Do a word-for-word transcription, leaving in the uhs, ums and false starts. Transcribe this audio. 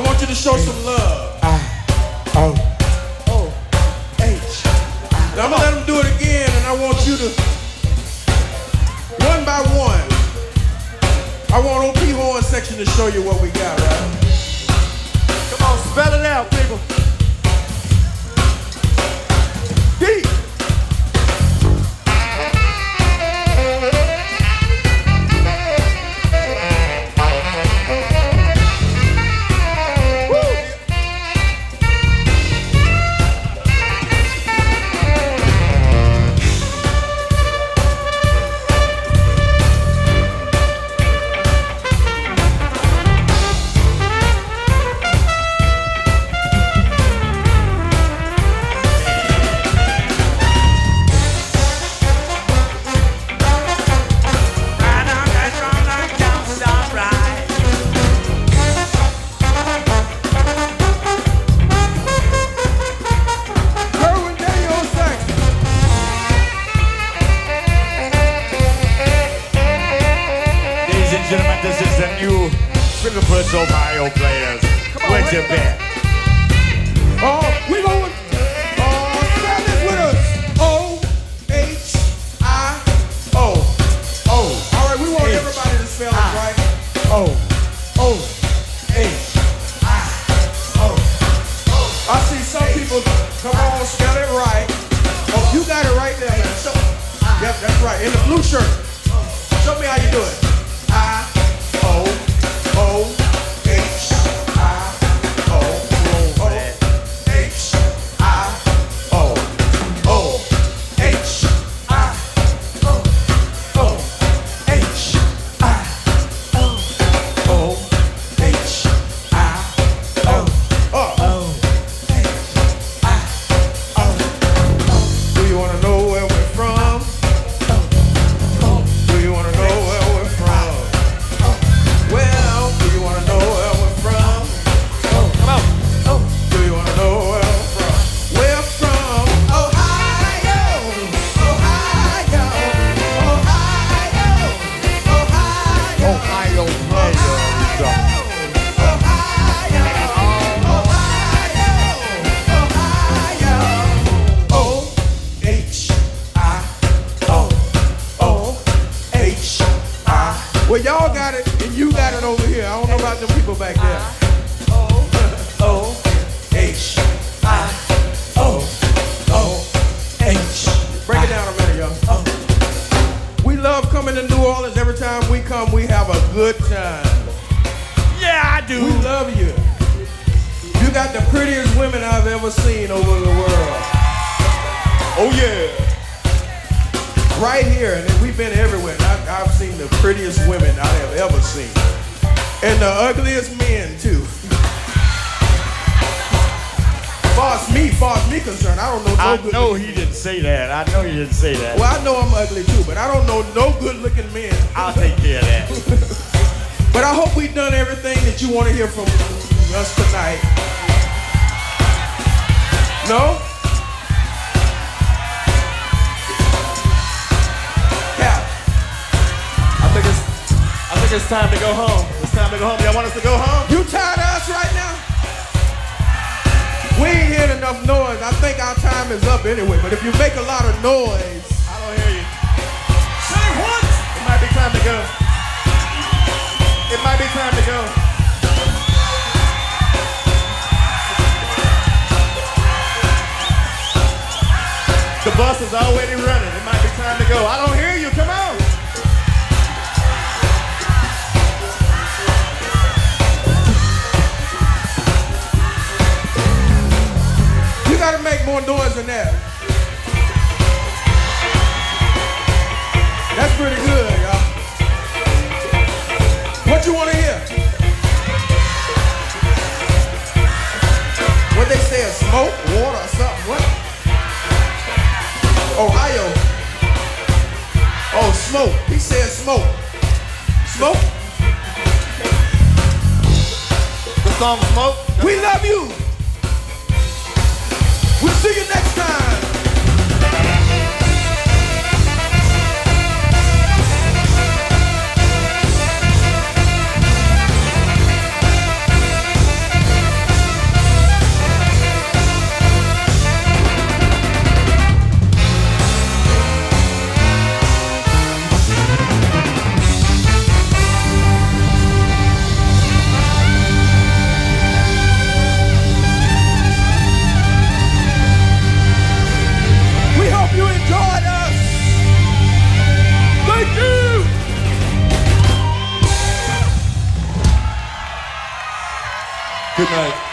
want you to show some love. I, oh, O, H. Now I'm gonna let them do it again, and I want you to, one by one, I want O P horn section to show you what we got, right? come on, spell it out, people. D. This is the new Philippines Ohio players. Where's your bet? Oh, we going. Oh, spell this with us. O, H, I, O. O. All right, we want H, everybody to spell it right. Oh, O, H, I, O. I see some people, come on, spell it right. Oh, you got it right there, man. Yep, that's right. In the blue shirt. Show me how you do it. I, O, O, H, I, O, O, H, I, O, O, H, I, O, O, H, I, O, O, H, I, O, O, H, I, O. Do you want to know where we're from? Do you want to know where we're from? Well, do you want to know where we're from? come on. Do you want to know where we're from? We're from Ohio, Ohio, Ohio, Ohio, Ohio players. Ohio, Ohio, Ohio. O H I O, O H I. Well, y'all got it, and you got it over here. I don't know about them people back there. O H I O O H. Break it down a minute, y'all. We love coming to New Orleans. Every time we come, we have a good time. Yeah, I do. We love you. You got the prettiest women I've ever seen over the world. Oh, yeah. Right here, and we've been everywhere. And I've, I've seen the prettiest women I have ever seen. And the ugliest men, too. Far as me, far as me concerned, I don't know no I good know looking he didn't say that. I know he didn't say that. Well, I know I'm ugly too, but I don't know no good looking men. I'll take care of that. But I hope we've done everything that you want to hear from us tonight. No? Cap. I think it's I think it's time to go home. It's time to go home. Y'all want us to go home? You tired of us right now? We ain't hearing enough noise. I think our time is up anyway, but if you make a lot of noise. I don't hear you. Say what? It might be time to go. It might be time to go. The bus is already running. It might be time to go. I don't hear you. Come on. You gotta make more noise than that. That's pretty good, y'all. What you wanna hear? What they say is smoke, water, or something, what? Ohio. Oh, smoke. He said smoke. Smoke? The song Smoke. We love you. We'll see you next time. Good night.